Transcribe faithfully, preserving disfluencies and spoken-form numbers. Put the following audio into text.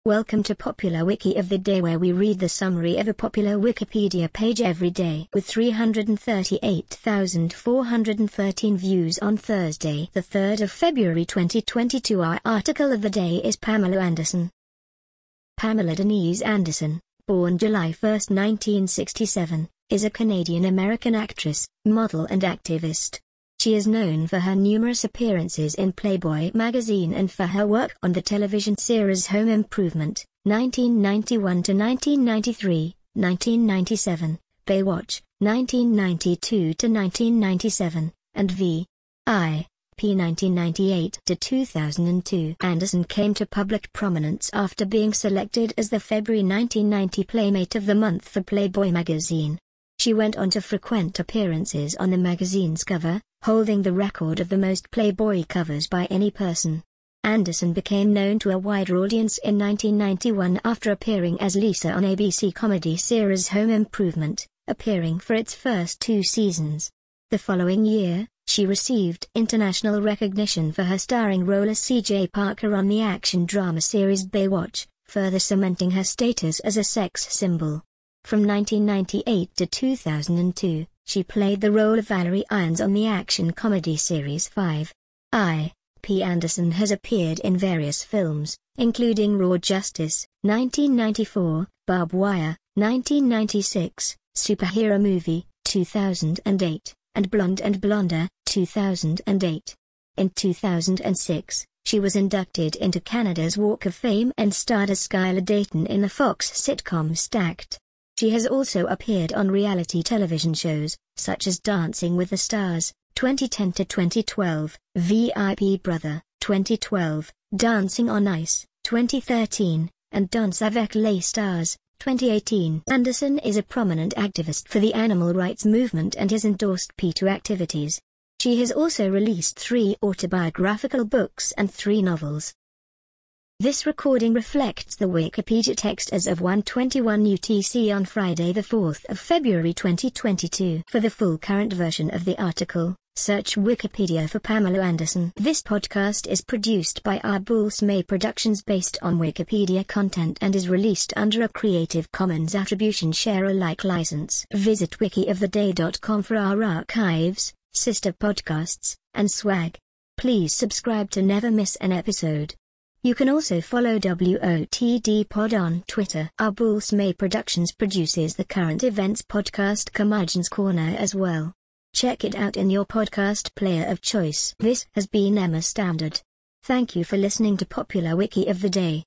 Welcome to Popular Wiki of the Day, where we read the summary of a popular Wikipedia page every day. With three hundred thirty-eight thousand four hundred thirteen views on Thursday, the third of February twenty twenty-two, our article of the day is Pamela Anderson. Pamela Denise Anderson, born July first nineteen sixty-seven, is a Canadian-American actress, model and activist. She is known for her numerous appearances in Playboy magazine and for her work on the television series Home Improvement, nineteen ninety-one to nineteen ninety-three, nineteen ninety-seven, Baywatch, nineteen ninety-two to nineteen ninety-seven, and V I P nineteen ninety-eight to two thousand two. Anderson came to public prominence after being selected as the February nineteen ninety Playmate of the Month for Playboy magazine. She went on to frequent appearances on the magazine's cover, holding the record of the most Playboy covers by any person. Anderson became known to a wider audience in nineteen ninety-one after appearing as Lisa on A B C comedy series Home Improvement, appearing for its first two seasons. The following year, she received international recognition for her starring role as C J Parker on the action drama series Baywatch, further cementing her status as a sex symbol. From nineteen ninety-eight to two thousand two, she played the role of Valerie Irons on the action comedy series five I P. Anderson has appeared in various films, including Raw Justice, nineteen ninety-four, Barbed Wire, nineteen ninety-six, Superhero Movie, two thousand eight, and Blonde and Blonder, two thousand eight. In two thousand six, she was inducted into Canada's Walk of Fame and starred as Skylar Dayton in the Fox sitcom Stacked. She has also appeared on reality television shows, such as Dancing with the Stars, twenty ten to twenty twelve, V I P Brother, twenty twelve, Dancing on Ice, twenty thirteen, and Danse avec les Stars, twenty eighteen. Anderson is a prominent activist for the animal rights movement and has endorsed PETA activities. She has also released three autobiographical books and three novels. This recording reflects the Wikipedia text as of one twenty-one U T C on Friday the fourth of February twenty twenty-two. For the full current version of the article, search Wikipedia for Pamela Anderson. This podcast is produced by Arbulse May Productions based on Wikipedia content and is released under a Creative Commons Attribution Share Alike license. Visit wiki of the day dot com for our archives, sister podcasts, and swag. Please subscribe to never miss an episode. You can also follow W O T D Pod on Twitter. Arbulse May Productions produces the current events podcast Curmudgeon's Corner as well. Check it out in your podcast player of choice. This has been Emma Standard. Thank you for listening to Popular Wiki of the Day.